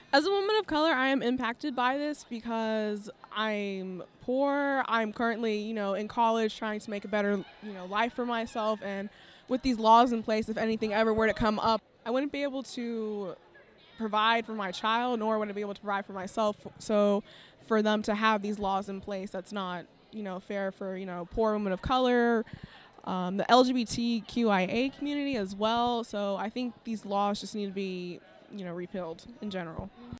As a woman of color, I am impacted by this because I'm poor. I'm currently, in college trying to make a better, life for myself. And with these laws in place, if anything ever were to come up, I wouldn't be able to provide for my child, nor would I be able to provide for myself. So for them to have these laws in place, that's not, fair for, poor women of color, the LGBTQIA community as well. So I think these laws just need to be, repealed in general.